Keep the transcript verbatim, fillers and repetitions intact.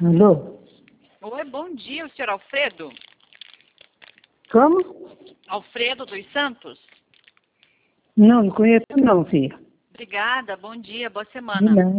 Alô? Oi, bom dia, o senhor Alfredo? Como? Alfredo dos Santos? Não, não conheço não, filha. Obrigada, bom dia, boa De semana. nada.